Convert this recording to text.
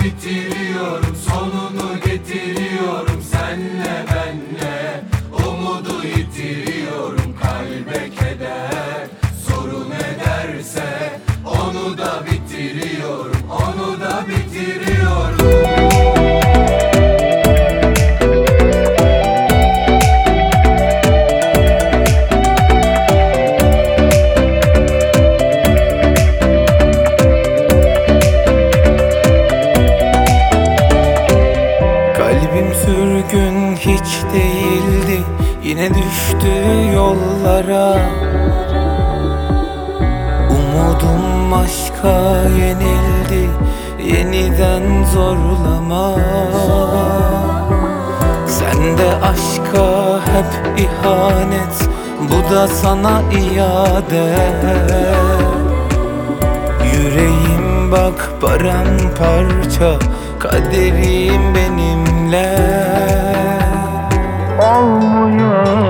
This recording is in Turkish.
bitiriyorum, sonunu getiriyorum. Senle benle umudu yitiriyorum. Kalbe keder sorun ederse onu da bitiriyorum, onu da bitiriyorum. Kalbim sürgün hiç değildi, yine düştü yollara. Umudum aşka yenildi, yeniden zorlama. Sen de aşka hep ihanet, bu da sana iade. Yüreğim bak paramparça, kaderim benimle olmuyor.